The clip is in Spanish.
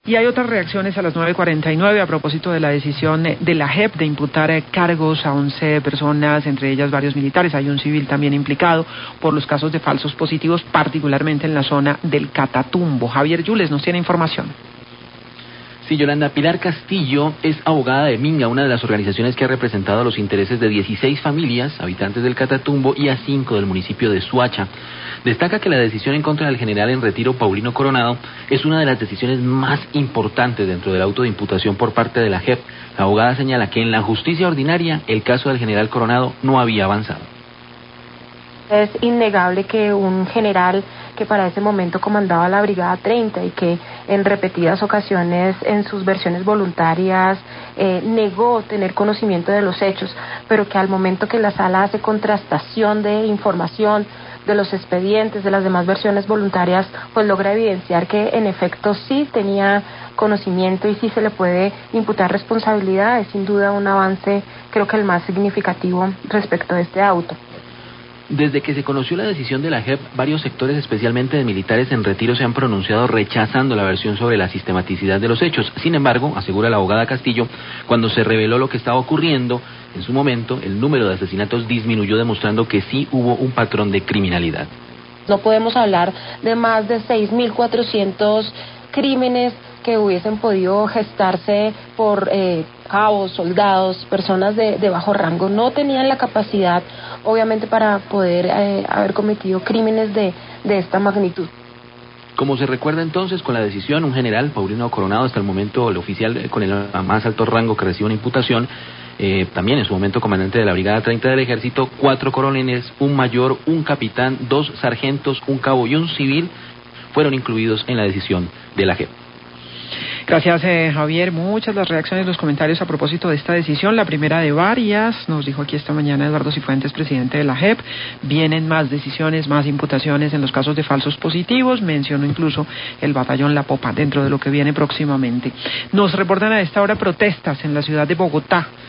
Y hay otras reacciones a las 9:49 a propósito de la decisión de la JEP de imputar cargos a 11 personas, entre ellas varios militares. Hay un civil también implicado por los casos de falsos positivos, particularmente en la zona del Catatumbo. Javier Yules nos tiene información. Sí, Yolanda, Pilar Castillo es abogada de Minga, una de las organizaciones que ha representado los intereses de 16 familias, habitantes del Catatumbo, y a 5 del municipio de Suacha. Destaca que la decisión en contra del general en retiro Paulino Coronado es una de las decisiones más importantes dentro del auto de imputación por parte de la JEP. La abogada señala que en la justicia ordinaria el caso del general Coronado no había avanzado. Es innegable que un general que para ese momento comandaba la Brigada 30 y que en repetidas ocasiones en sus versiones voluntarias negó tener conocimiento de los hechos, pero que al momento que la sala hace contrastación de información, de los expedientes, de las demás versiones voluntarias, pues logra evidenciar que en efecto sí tenía conocimiento y sí se le puede imputar responsabilidad. Es sin duda un avance, creo que el más significativo respecto de este auto. Desde que se conoció la decisión de la JEP, varios sectores, especialmente de militares en retiro, se han pronunciado rechazando la versión sobre la sistematicidad de los hechos. Sin embargo, asegura la abogada Castillo, cuando se reveló lo que estaba ocurriendo, en su momento, el número de asesinatos disminuyó, demostrando que sí hubo un patrón de criminalidad. No podemos hablar de más de 6.400 crímenes que hubiesen podido gestarse por cabos, soldados, personas de bajo rango. No tenían la capacidad, obviamente, para poder haber cometido crímenes de esta magnitud. Como se recuerda entonces, con la decisión, un general, Paulino Coronado, hasta el momento el oficial con el más alto rango que recibe una imputación, también en su momento comandante de la Brigada 30 del Ejército, 4 coroneles, un mayor, un capitán, 2 sargentos, un cabo y un civil fueron incluidos en la decisión de la JEP. Gracias, Javier. Muchas las reacciones, los comentarios a propósito de esta decisión. La primera de varias, nos dijo aquí esta mañana Eduardo Cifuentes, presidente de la JEP. Vienen más decisiones, más imputaciones en los casos de falsos positivos. Mencionó incluso el batallón La Popa dentro de lo que viene próximamente. Nos reportan a esta hora protestas en la ciudad de Bogotá.